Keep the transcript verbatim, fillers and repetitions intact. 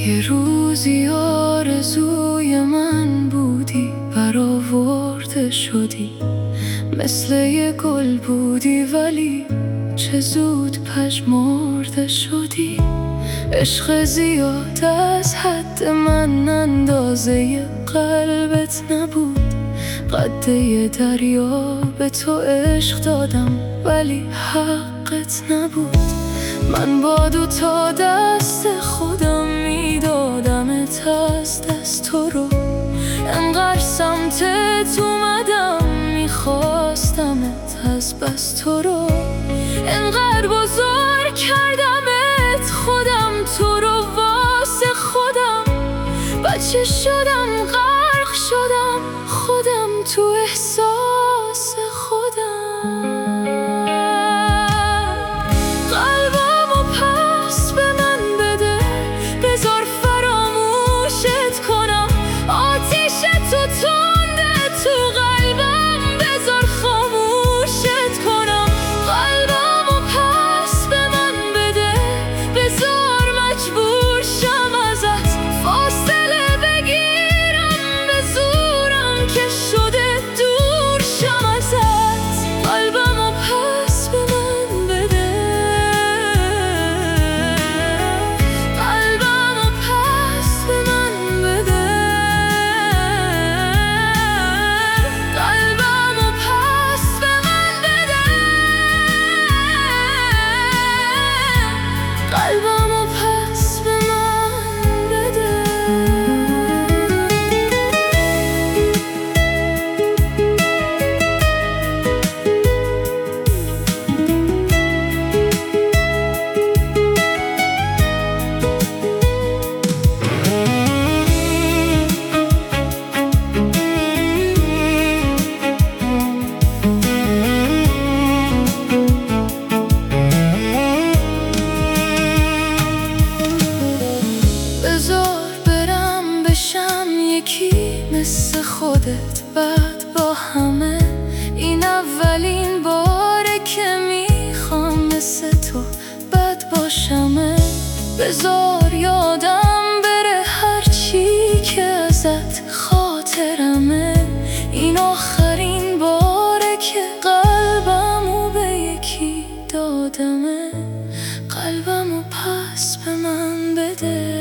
یه روزی آرزوی من بودی، برآورده شدی، مثل یه گل بودی ولی چه زود پژمرده شدی. عشق زیاد از حد من اندازه قلبت نبود، قد یه دریا به تو عشق دادم ولی حقت نبود. من با دو تا دست خودم میدادمت از دست تو رو، انقدر سمتت اومدم میخواستمت از بس تو رو، انقدر بزرگ کردمت خودم تو رو واسه خودم. بچه شدم غرق شدم خودم تو احساس خودم. قلبمو پس به من بده، بذار فراموشت کنم. آتیش تو تنده تو قلبم، بذار خاموشت کنم. قلبمو پس به من بده، بذار مجبور شم ازت فاصله بگیرم به زورم که شده دور شم ازت. قلبمو پس به من بده، قلبمو پس به من بده، قلبمو پس به من بده، قلبمو پس به من بده. بذار برم بشم یکی مثل خودت بعد با همه. این اولین باره که میخوام مثل تو بد باشمه. بذار یادم بره هرچی که ازت خاطرمه. این آخرین باره که قلبمو به یکی دادمه. قلبمو پس به من بده.